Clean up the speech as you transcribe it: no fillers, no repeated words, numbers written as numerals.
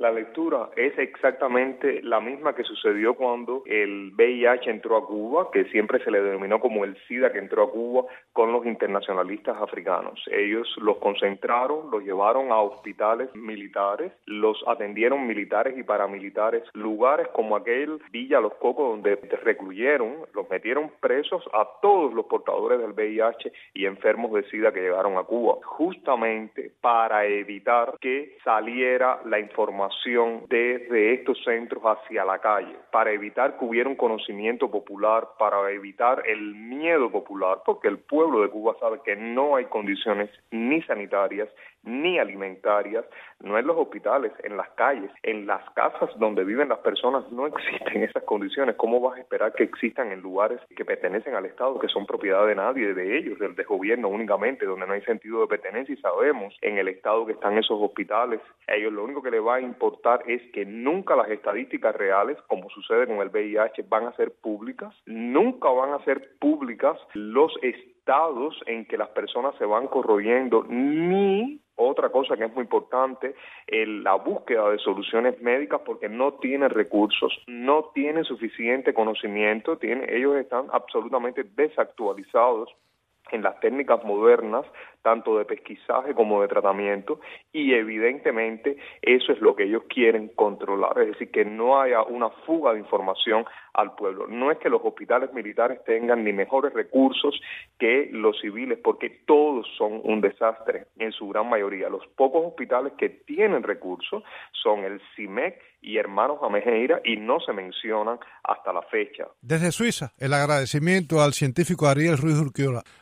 La lectura es exactamente la misma que sucedió cuando el VIH entró a Cuba, que siempre se le denominó como el SIDA que entró a Cuba con los internacionalistas africanos. Ellos los concentraron, los llevaron a hospitales militares, los atendieron militares y paramilitares, lugares como aquel Villa Los Cocos donde recluyeron, los metieron presos a todos los portadores del VIH y enfermos de SIDA que llegaron a Cuba, justamente para evitar que saliera la información desde estos centros hacia la calle, para evitar que hubiera un conocimiento popular, para evitar el miedo popular, porque el pueblo de Cuba sabe que no hay condiciones ni sanitarias ni alimentarias, no en los hospitales, en las calles, en las casas donde viven las personas no existen esas condiciones. ¿Cómo vas a esperar que existan en lugares que pertenecen al Estado, que son propiedad de nadie, de ellos, del gobierno únicamente, donde no hay sentido de pertenencia? Y sabemos en el estado que están esos hospitales, a ellos lo único que les va a importar es que nunca las estadísticas reales, como sucede con el VIH, van a ser públicas, nunca van a ser públicas los estados en que las personas se van corroyendo, ni otra cosa que es muy importante, la búsqueda de soluciones médicas, porque no tienen recursos, no tienen suficiente conocimiento, ellos están absolutamente desactualizados en las técnicas modernas, tanto de pesquisaje como de tratamiento, y evidentemente eso es lo que ellos quieren controlar, es decir, que no haya una fuga de información al pueblo. No es que los hospitales militares tengan ni mejores recursos que los civiles, porque todos son un desastre en su gran mayoría. Los pocos hospitales que tienen recursos son el CIMEC y Hermanos Amejeira, y no se mencionan hasta la fecha. Desde Suiza, el agradecimiento al científico Ariel Ruiz Urquiola.